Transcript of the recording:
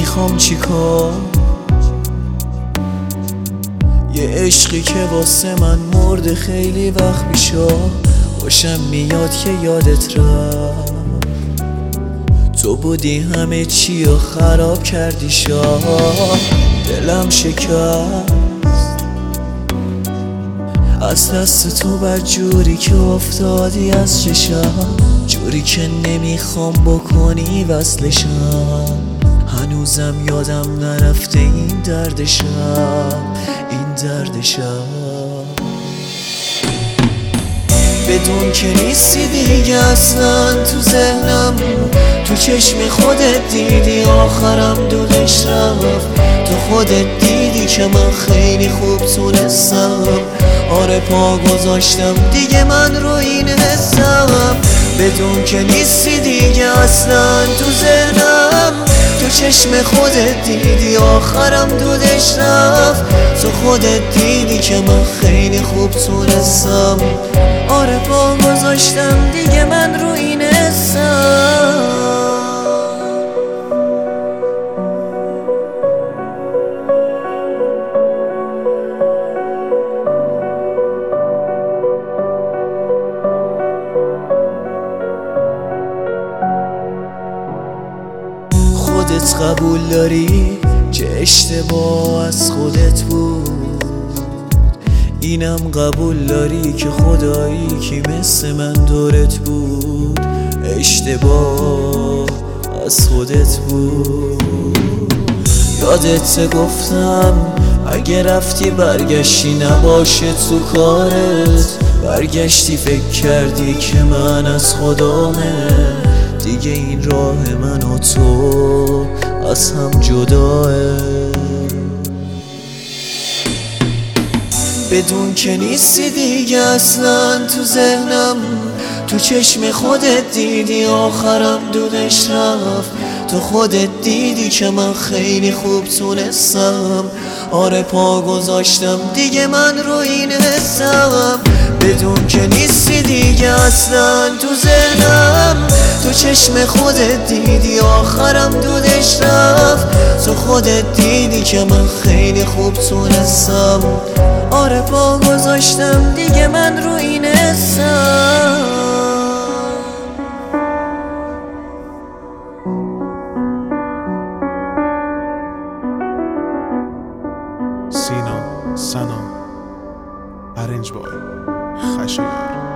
نمیخوام چیکار، یه عشقی که واسه من مرده خیلی وقت پیشا. خوشم میاد که یادت رفت، تو بودی همه چی رو خراب کردی شاه. دلم شکست از دست تو، بر جوری که افتادی از چشم، جوری که نمیخوام بکنی وصلشم. هنوزم یادم نرفته این دردشم، این دردشم. بدون که نیستی دیگه اصلا تو ذهنم، تو چشم خودت دیدی آخرم دودش رفت. تو خودت دیدی که من خیلی خوب تونستم، آره پا گذاشتم دیگه من رو این حسم. بدون که نیستی دیگه اصلا تو ذهنم، تو چشم خودت دیدی آخرم دودش رفت. تو خودت دیدی که من خیلی خوب تونستم، آره پا گذاشتم دیگه من رو این حسم. خودت قبول داری که اشتباه از خودت بود، اینم قبول داری که خدایی که مثل من دورت بود. اشتباه از خودت بود. یادت گفتم اگه رفتی برگشتی نباشه تو کارت، برگشتی فکر کردی که من از خدامه دیگه این راه من و تو از هم جداه. بدون که نیستی دیگه اصلا تو ذهنم، تو چشم خودت دیدی آخرم دودش رفت. تو خودت دیدی که من خیلی خوب تونستم، آره پا گذاشتم دیگه من رو این حسم. بدون که نیستی دیگه اصلا تو ذهنم، تو چشم خودت دیدی آخرم دودش رفت. تو خودت دیدی که من خیلی خوب تونستم، آره پا گذاشتم دیگه من رو این حسم. سینا سنا ارنج بای خشایار.